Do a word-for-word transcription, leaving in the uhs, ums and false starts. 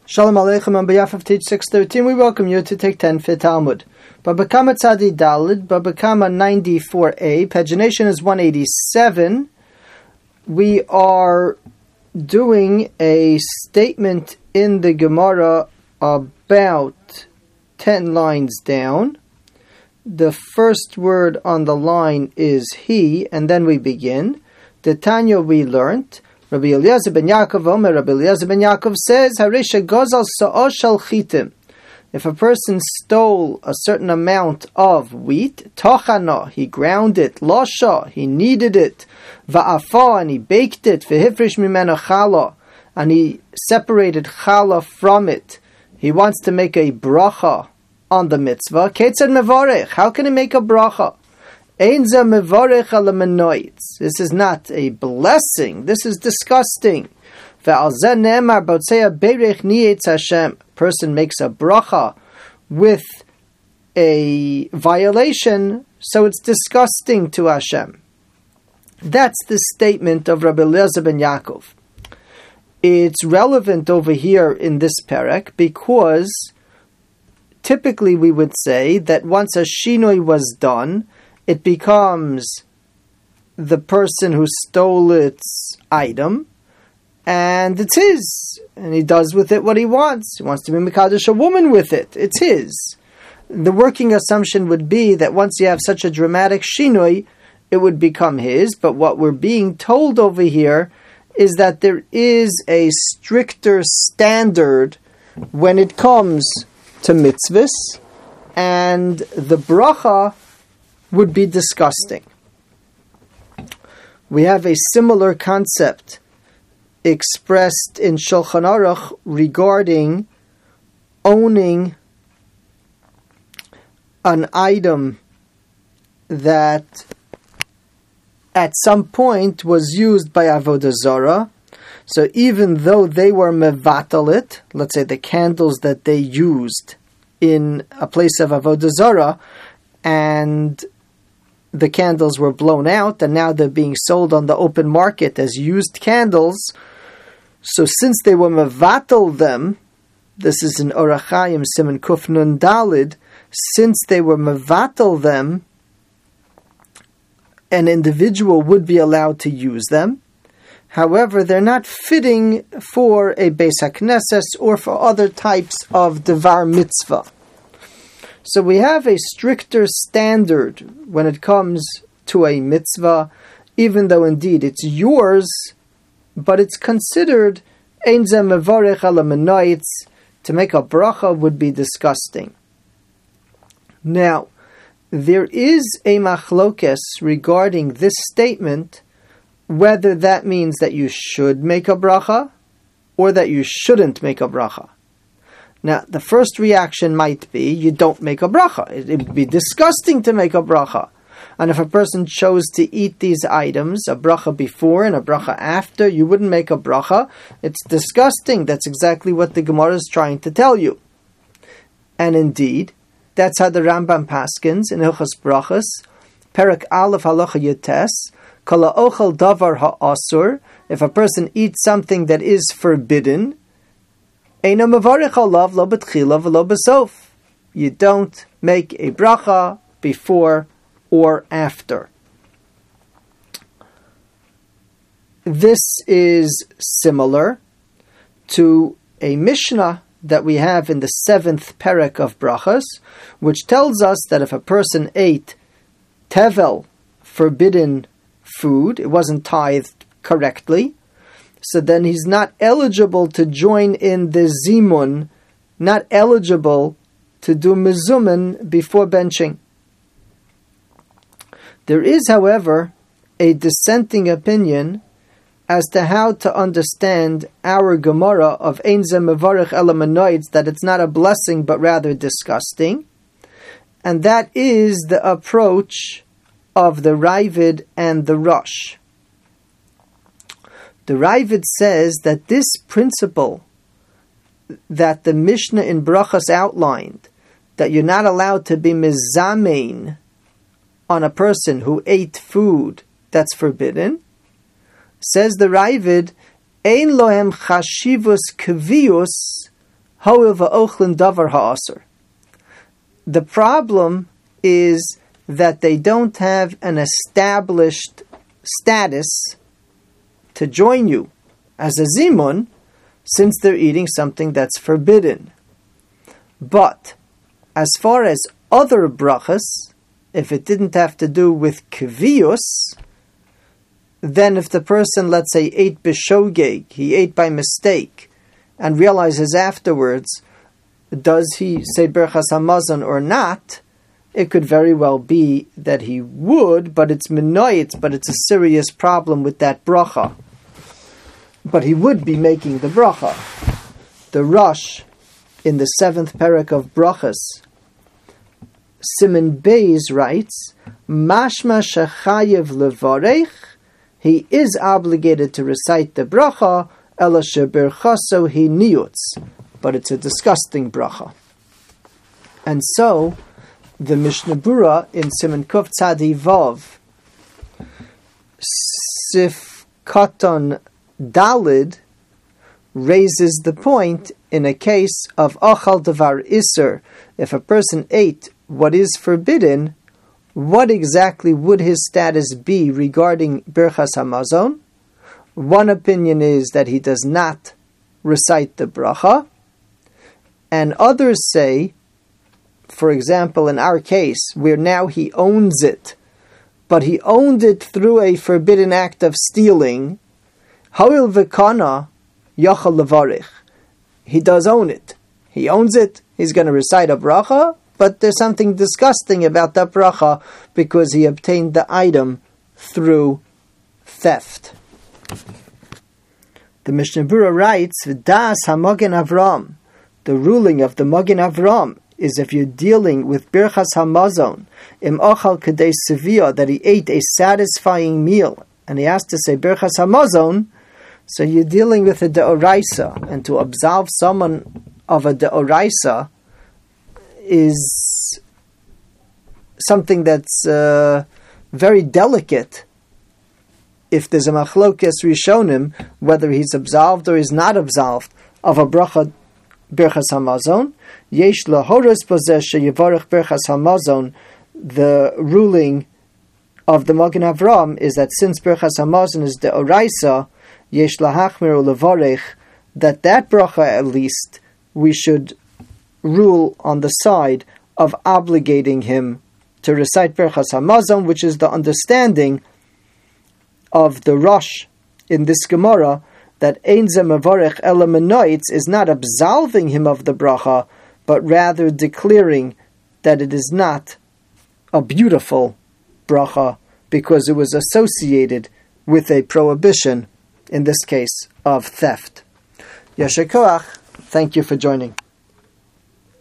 Shalom Aleichem, on behalf of Teach six thirteen, we welcome you to take ten Fit Talmud. Baba Kama Tzadi Dalid, Baba Kama ninety-four A, pagination is one eighty-seven. We are doing a statement in the Gemara about ten lines down. The first word on the line is he, and then we begin. The Tanya we learnt, Rabbi Eliezer ben Yaakov Omer, Rabbi Eliezer ben Yaakov says, Harisha gozal sa'o shel chitim. If a person stole a certain amount of wheat, tochana, he ground it, losha, he kneaded it, va'afa, and he baked it, v'hifrish mimeno chala, and he separated chala from it. He wants to make a bracha on the mitzvah. Ketzad mevarech, how can he make a bracha? This is not a blessing. This is disgusting. Person makes a bracha with a violation, so it's disgusting to Hashem. That's the statement of Rabbi Eliezer ben Yaakov. It's relevant over here in this perek because typically we would say that once a shinoi was done, it becomes the person who stole its item, and it's his, and he does with it what he wants. He wants to be Mekadosh a woman with it. It's his. The working assumption would be that once you have such a dramatic shinoi, it would become his, but what we're being told over here is that there is a stricter standard when it comes to mitzvahs, and the bracha would be disgusting. We have a similar concept expressed in Shulchan Aruch regarding owning an item that at some point was used by Avodah Zarah. So even though they were mevatalit, let's say the candles that they used in a place of Avodah Zarah, and the candles were blown out, and now they're being sold on the open market as used candles. So since they were mevatel them, this is in Orach Chaim Siman Kuf Nun Dalid, since they were mevatel them, an individual would be allowed to use them. However, they're not fitting for a Beis HaKnesses or for other types of Devar Mitzvah. So we have a stricter standard when it comes to a mitzvah, even though indeed it's yours, but it's considered ein ze mevarech ala menoitz. To make a bracha would be disgusting. Now, there is a machlokes regarding this statement, whether that means that you should make a bracha or that you shouldn't make a bracha. Now, the first reaction might be, you don't make a bracha. It would be disgusting to make a bracha. And if a person chose to eat these items, a bracha before and a bracha after, you wouldn't make a bracha. It's disgusting. That's exactly what the Gemara is trying to tell you. And indeed, that's how the Rambam paskins in Hilchos Brachos, Perek Aleph Halacha Yotes, Kol ha'ochel davar ha'asur, if a person eats something that is forbidden, you don't make a bracha before or after. This is similar to a Mishnah that we have in the seventh perek of brachas, which tells us that if a person ate tevel, forbidden food, it wasn't tithed correctly, so then he's not eligible to join in the zimun, not eligible to do mezumin before benching. There is, however, a dissenting opinion as to how to understand our Gemara of Ein Ze Mevarech Ela Menoitz, that it's not a blessing but rather disgusting, and that is the approach of the Ravid and the Rosh. The Ravid says that this principle that the Mishnah in Brachas outlined, that you're not allowed to be mizamein on a person who ate food that's forbidden, says the Ravid, Ein lohem chashivus kvius Hoil va'ochlin davar ha'aser. The problem is that they don't have an established status to join you as a zimun, since they're eating something that's forbidden. But as far as other brachas, if it didn't have to do with kvius, then if the person, let's say, ate b'shogeg, he ate by mistake, and realizes afterwards, does he say Birchas Hamazon or not, it could very well be that he would, but it's minoyit, but it's a serious problem with that bracha. But he would be making the bracha. The Rosh, in the seventh parak of brachas, Siman Beis writes, Mashma shechayev levarech, he is obligated to recite the bracha, ela shebirchaso he niyutz, but it's a disgusting bracha. And so, the Mishnah Berurah in Siman Kuf Tzadi Vav, Sif Katan Dalid, raises the point in a case of Achal Davar Isser. If a person ate what is forbidden, what exactly would his status be regarding Birchas Hamazon? One opinion is that he does not recite the bracha, and others say, for example, in our case, where now he owns it, but he owned it through a forbidden act of stealing, Ha'il v'kana yachal levarich. He does own it. He owns it. He's going to recite a bracha, but there's something disgusting about that bracha because he obtained the item through theft. The Mishnah Berurah writes, V'das ha-Magen Avram. The ruling of the Magen Avram is if you're dealing with Birchas Hamazon, im ochal kedei sevia, that he ate a satisfying meal, and he has to say Birchas Hamazon, so you're dealing with a deoraisa, and to absolve someone of a deoraisa is something that's uh, very delicate. If there's a machlokes rishonim, whether he's absolved or he's not absolved of a bracha Birchas Hamazon, yesh lahoros pozeh sheyivarech Birchas Hamazon. The ruling of the Magen Avram is that since Birchas Hamazon is the oraisa, yesh lahachmir ulevarech, that that bracha at least we should rule on the side of obligating him to recite Birchas Hamazon, which is the understanding of the Rosh in this Gemara, that Ein Ze Mevarech Ela Menoitz is not absolving him of the bracha, but rather declaring that it is not a beautiful bracha because it was associated with a prohibition, in this case, of theft. Yasher koach, thank you for joining.